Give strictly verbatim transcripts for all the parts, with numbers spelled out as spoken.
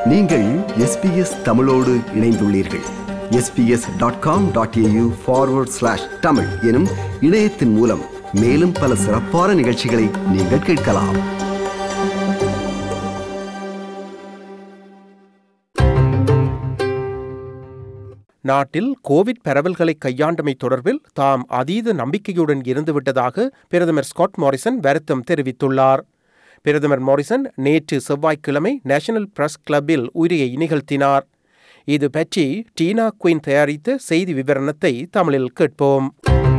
நீங்கள் எஸ்பிஎஸ் தமிழோடு இணைந்துள்ளீர்கள். SBS dot com dot AU forward slash Tamil எனும் இணையத்தின் மூலம் மேலும் பல சிறப்பான நிகழ்ச்சிகளை நீங்கள் கேட்கலாம். நாட்டில் கோவிட் பரவல்களை கையாண்டமை தொடர்பில் தாம் அதீத நம்பிக்கையுடன் இருந்துவிட்டதாக பிரதமர் ஸ்காட் மாரிசன் வருத்தம் தெரிவித்துள்ளார். பிரதமர் மாரிசன் நேற்று செவ்வாய்க்கிழமை நேஷனல் பிரஸ் கிளப்பில் உரையை நிகழ்த்தினார். இது பற்றி டீனா குயின் தயாரித்த செய்தி விவரணத்தை தமிழில் கேட்போம்.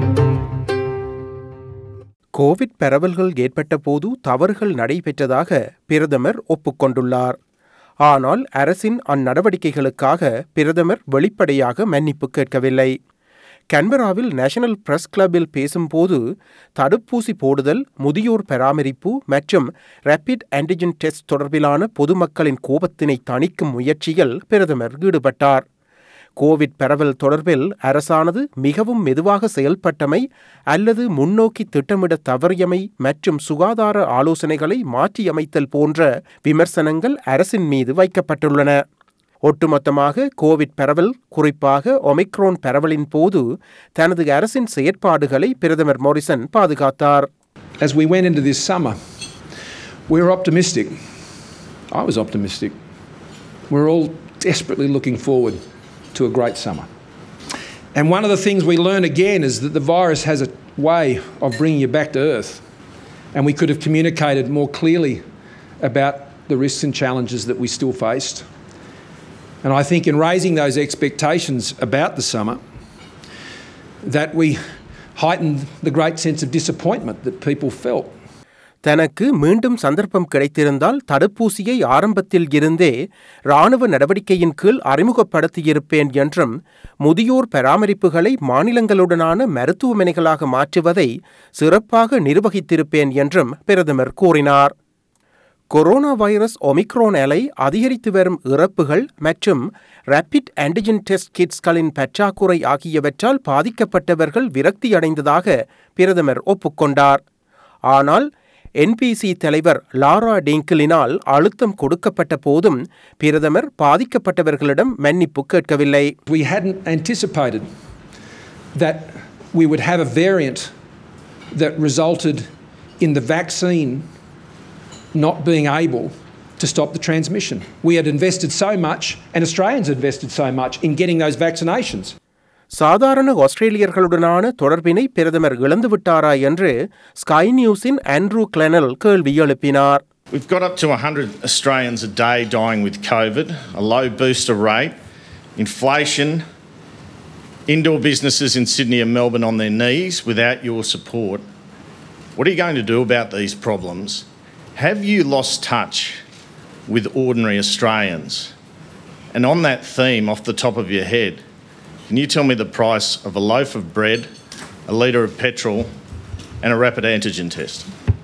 கோவிட் பரவல்கள் ஏற்பட்ட போது தவறுகள் நடைபெற்றதாக பிரதமர் ஒப்புக்கொண்டுள்ளார். ஆனால் அரசின் அந்நடவடிக்கைகளுக்காக பிரதமர் வெளிப்படையாக மன்னிப்பு கேட்கவில்லை. கன்பராவில் நேஷனல் பிரஸ் கிளப்பில் பேசும்போது தடுப்பூசி போடுதல், முதியோர் பராமரிப்பு மற்றும் ரேபிட் ஆன்டிஜன் டெஸ்ட் தொடர்பிலான பொதுமக்களின் கோபத்தினை தணிக்கும் முயற்சியில் பிரதமர் ஈடுபட்டார். கோவிட் பரவல் தொடர்பில் அரசானது மிகவும் மெதுவாக செயல்பட்டமை அல்லது முன்னோக்கி திட்டமிட தவறியமை மற்றும் சுகாதார ஆலோசனைகளை மாற்றியமைத்தல் போன்ற விமர்சனங்கள் அரசின் மீது வைக்கப்பட்டுள்ளன. ஒட்டுமொத்தமாக கோவிட் பரவல், குறிப்பாக ஒமிக்ரோன் பரவலின் போது தனது அரசின் செயற்பாடுகளை பிரதமர் மாரிசன் பாதுகாத்தார். As we went into this summer, we were optimistic. I was optimistic. We're all desperately looking forward to a great summer. And one of the things we learn again is that the virus has a way of bringing you back to earth. And we could have communicated more clearly about the risks and challenges that we still faced. And I think in raising those expectations about the summer, that we heightened the great sense of disappointment that people felt. தனக்கு மீண்டும் சந்தர்ப்பம் கிடைத்திருந்தால் தடுப்பூசியை ஆரம்பத்தில் இருந்தே இராணுவ நடவடிக்கையின் கீழ் அறிமுகப்படுத்தியிருப்பேன் என்றும், முதியோர் பராமரிப்புகளை மாநிலங்களுடனான மருத்துவமனைகளாக மாற்றுவதை சிறப்பாக நிர்வகித்திருப்பேன் என்றும் பிரதமர் கூறினார். கொரோனா வைரஸ் ஒமிக்ரோன் அலை, அதிகரித்து வரும் இறப்புகள் மற்றும் ரேபிட் ஆன்டிஜன் டெஸ்ட் கிட்ஸ்களின் பற்றாக்குறை ஆகியவற்றால் பாதிக்கப்பட்டவர்கள் விரக்தியடைந்ததாக பிரதமர் ஒப்புக்கொண்டார். ஆனால் என்பிசி தலைவர் லாரா டிங்கிலினால் அழுத்தம் கொடுக்கப்பட்ட போதும் பிரதமர் பாதிக்கப்பட்டவர்களிடம் மன்னிப்பு கேட்கவில்லை. We hadn't anticipated that we would have a variant that resulted in the vaccine not being able to stop the transmission. We had invested so much, and Australians invested so much in getting those vaccinations. சாதாரண ஆஸ்திரேலியர்களுடனான தொடர்பினை பிரதமர் இழந்துவிட்டாரா என்று sky நியூஸின் Andrew கிளெனல் கேள்வி எழுப்பினார். We've got up to one hundred Australians a day dying with COVID, a low booster rate, inflation, indoor businesses in Sydney and Melbourne on their knees without your support. What are you going to do about these problems? Have you lost touch with ordinary Australians? And on that theme, off the top of your head, can you tell me the price of a loaf of bread, a litre of petrol and a rapid antigen test?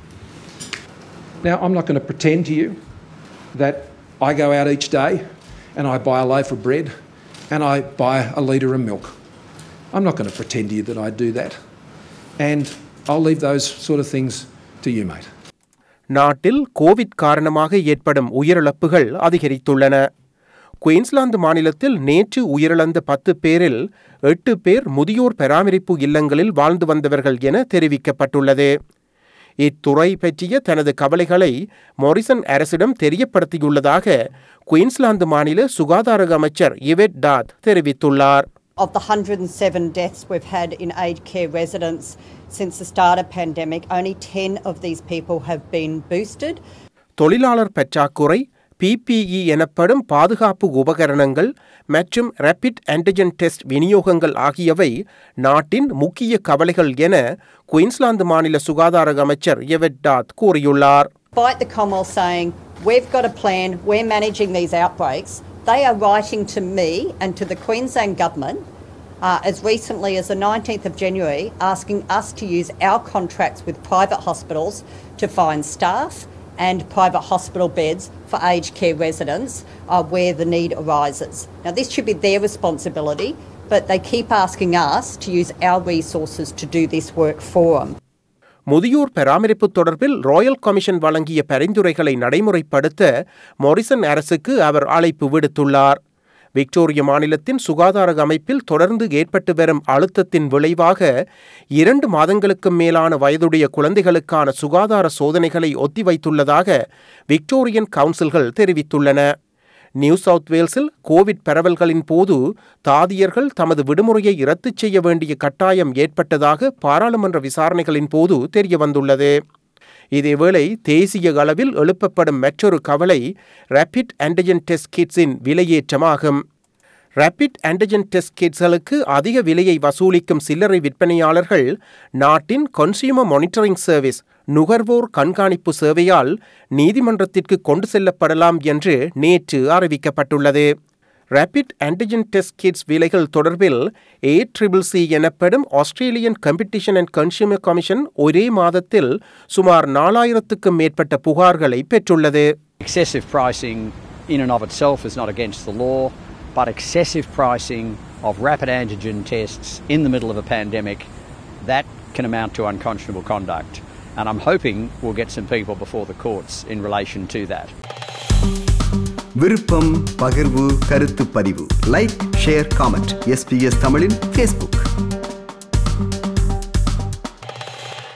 Now, I'm not going to pretend to you that I go out each day and I buy a loaf of bread and I buy a litre of milk. I'm not going to pretend to you that I do that. And I'll leave those sort of things to you, mate. நாட்டில் COVID காரணமாக ஏற்படும் உயிரிழப்புகள் அதிகரித்துள்ளன. Queensland மாநிலத்தில் நேற்று உயிரிழந்த பத்து பேரில் எட்டு பேர் முதியோர் பராமரிப்பு இல்லங்களில் வாழ்ந்து வந்தவர்கள் என தெரிவிக்கப்பட்டுள்ளது. இத்துறை பற்றிய தனது கவலைகளை மாரிசன் அரசிடம் தெரியப்படுத்தியுள்ளதாக குயின்ஸ்லாந்து மாநில சுகாதார அமைச்சர் எவெட் டாத் தெரிவித்துள்ளார். Of the one hundred seven deaths we've had in aged care residents since the start of pandemic, only ten of these people have been boosted. தொழிலாளர் பற்றாக்குறை, பிபிஇ எனப்படும் பாதுகாப்பு உபகரணங்கள் மற்றும் ரேபிட் ஆன்டிஜன் டெஸ்ட் விநியோகங்கள் ஆகியவை நாட்டின் முக்கிய கவலைகள் என குயின்ஸ்லாந்து மாநில சுகாதார அமைச்சர் எவெட் டாத் கூறியுள்ளார். Despite the Commonwealth saying, we've got a plan, we're managing these outbreaks, they are writing to me and to the Queensland government uh, as recently as the nineteenth of January, asking us to use our contracts with private hospitals to find staff and private hospital beds for aged care residents uh, where the need arises. Now, this should be their responsibility, but they keep asking us to use our resources to do this work for them. முதியோர் பராமரிப்பு தொடர்பில் Royal commission வழங்கிய பரிந்துரைகளை நடைமுறைப்படுத்த Morrison அரசுக்கு அவர் அழைப்பு விடுத்துள்ளார். Victoria மாநிலத்தின் சுகாதார அமைப்பில் தொடர்ந்து ஏற்பட்டு வரும் அழுத்தத்தின் விளைவாக இரண்டு மாதங்களுக்கு மேலான வயதுடைய குழந்தைகளுக்கான சுகாதார சோதனைகளை ஒத்திவைத்துள்ளதாக விக்டோரியன் கவுன்சில்கள் தெரிவித்துள்ளன. நியூ சவுத் வேல்ஸில் கோவிட் பரவல்களின் போது தாதியர்கள் தமது விடுமுறையை ரத்து செய்ய வேண்டிய கட்டாயம் ஏற்பட்டதாக பாராளுமன்ற விசாரணைகளின் போது தெரியவந்துள்ளது. இதேவேளை தேசிய அளவில் எழுப்பப்படும் மற்றொரு கவலை ரேபிட் ஆன்டிஜென் டெஸ்ட் கிட்ஸின் விலையேற்றமாகும். ரேபிட் ஆன்டிஜென் டெஸ்ட் கிட்ஸ்களுக்கு அதிக விலையை வசூலிக்கும் சில்லறை விற்பனையாளர்கள் நாட்டின் கன்சியூமர் மானிட்டரிங் சர்வீஸ் நுகர்வோர் கண்காணிப்பு சேவையால் நீதிமன்றத்திற்கு கொண்டு செல்லப்படலாம் என்று நேற்று அறிவிக்கப்பட்டுள்ளது. ரேபிட் ஆன்டிஜென் டெஸ்ட் கிட்ஸ் விலைகள் தொடர்பில் ஏ ட்ரிபிள் சி எனப்படும் Australian Competition and Consumer Commission ஒரே மாதத்தில் சுமார் நாலாயிரத்துக்கும் மேற்பட்ட புகார்களை பெற்றுள்ளது. Excessive pricing in and of itself is not against the law, but excessive pricing of rapid antigen tests in the middle of a pandemic, that can amount to unconscionable conduct. And I'm hoping we'll get some people before the courts in relation to that. விருப்பம், பகிர்வு, கருத்து பதிவு, like, share, comment. SBS தமிழின் Facebook.